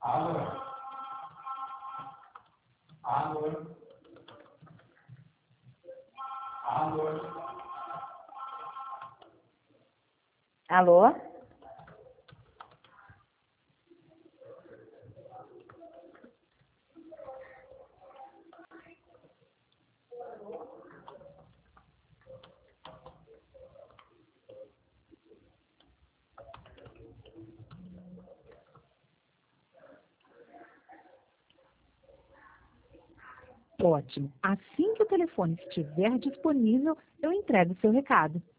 Alô? Alô? Alô? Alô? Ótimo. Assim que o telefone estiver disponível, eu entrego o seu recado.